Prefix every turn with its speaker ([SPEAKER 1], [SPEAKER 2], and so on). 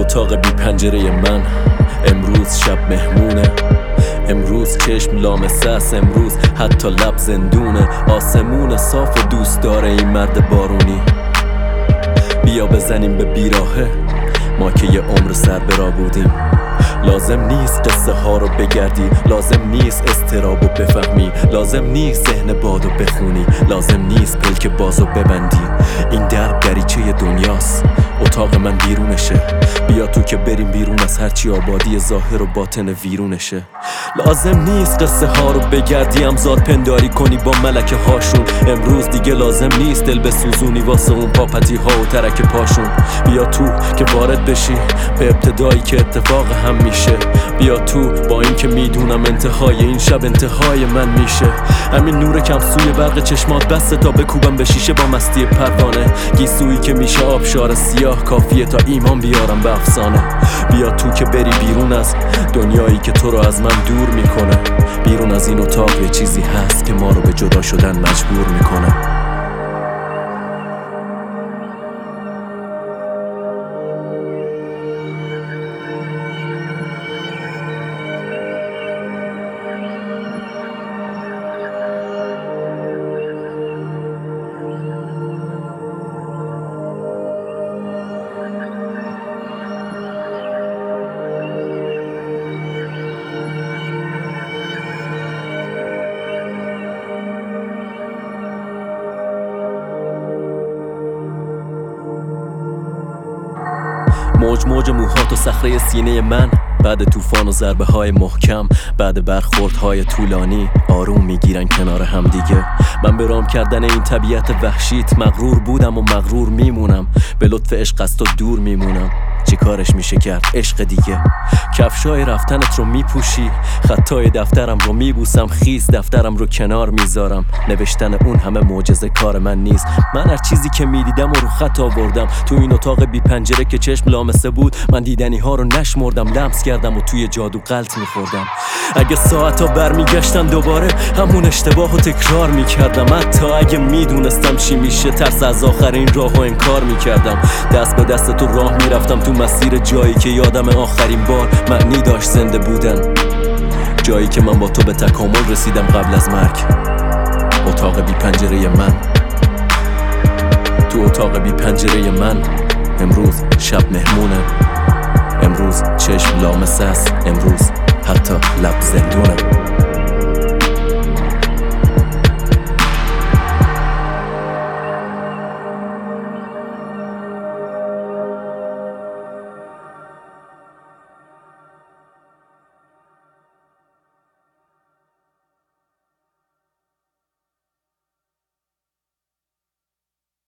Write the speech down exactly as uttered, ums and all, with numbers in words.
[SPEAKER 1] اتاق بی پنجره من امروز شب مهمونه، امروز چشم لامسه است، امروز حتی لب زندونه. آسمون صاف و دوست داره این مرد بارونی. بیا بزنیم به بیراهه، ما که یه عمر سر برا بودیم. لازم نیست قصه ها رو بگردی، لازم نیست استرابو بفهمی، لازم نیست ذهن بادو بخونی، لازم نیست پلک بازو ببندی. این در دریچه دنیاست، اتاق من بیرونشه. بیا تو که بریم بیرون از هرچی آبادی ظاهر و باطن ویرونشه. لازم نیست قصه ها رو بگردی، امزاد پنداری کنی با ملکه هاشون. امروز دیگه لازم نیست دل بسوزونی واسه اون پاپتی ها و ترک پاشون. بیا تو که وارد بشی به ابتدایی که اتفاق هم میشه. بیا تو با این که میدونم انتهای این شب انتهای من میشه. همین نور کم سوی برق چشمات بسته تا بکوبم به شیشه با مستی پروانه. گیسویی که میشه آبشار سیاه کافیه تا ایمان بیارم به افسانه. بیا تو که بری بیرون از دنیایی که تو رو از من دور میکنه. بیرون از این اتاق یه چیزی هست که ما رو به جدا شدن مجبور میکنه. موج موج موهات و صخره سینه من، بعد طوفان و ضربه های محکم، بعد برخوردهای طولانی آروم میگیرن کنار هم دیگه. من به رام کردن این طبیعت وحشیت مغرور بودم و مغرور میمونم. به لطف عشق از تو دور میمونم. چی کارش میشه کرد عشق دیگه؟ کفشای رفتنت رو میپوشی، خطای دفترم رو میبوسم، خیز دفترم رو کنار میذارم. نوشتن اون همه معجزه کار من نیست. من هر چیزی که میدیدم و رو خط آوردم. تو این اتاق بی پنجره که چشم لامسه بود، من دیدنی ها رو نشمردم، لمس کردم و توی جادو غلط میخوردم. اگه ساعتا برمیگشتن دوباره همون اشتباه رو تکرار میکردم. حتی اگه میدونستم چی میشه ترس از آخرین راه رو انکار میکردم. دست به دست تو راه میرفتم تو مسیر جایی که یادم آخرین بار معنی داشت زنده بودن. جایی که من با تو به تکامل رسیدم قبل از مرگ. اتاق بی پنجره من، تو اتاق بی پنجره من امروز شب مهمونه. امروز چشم لامسه است، امروز حتی لب زندونه.